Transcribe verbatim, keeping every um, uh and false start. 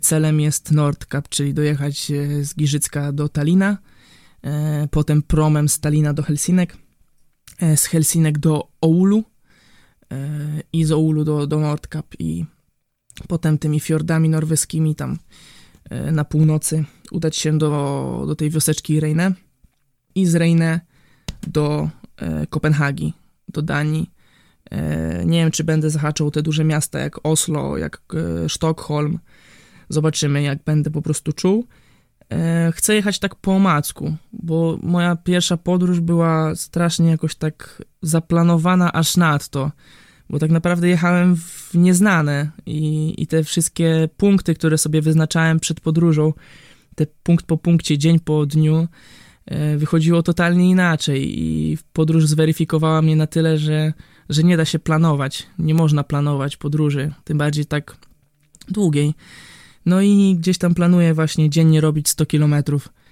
Celem jest Nordkap, czyli dojechać z Giżycka do Talina, potem promem z Talina do Helsinek, z Helsinek do Oulu i z Oulu do, do Nordkap i potem tymi fiordami norweskimi tam na północy udać się do, do tej wioseczki Rejne i z Rejne do Kopenhagi, do Danii. Nie wiem, czy będę zahaczał te duże miasta jak Oslo, jak Sztokholm. Zobaczymy, jak będę po prostu czuł. Chcę jechać tak po omacku, bo moja pierwsza podróż była strasznie jakoś tak zaplanowana aż nadto, bo tak naprawdę jechałem w nieznane i, i te wszystkie punkty, które sobie wyznaczałem przed podróżą, te punkt po punkcie, dzień po dniu, wychodziło totalnie inaczej i podróż zweryfikowała mnie na tyle, że, że nie da się planować, nie można planować podróży, tym bardziej tak długiej. No i gdzieś tam planuję właśnie dziennie robić sto kilometrów,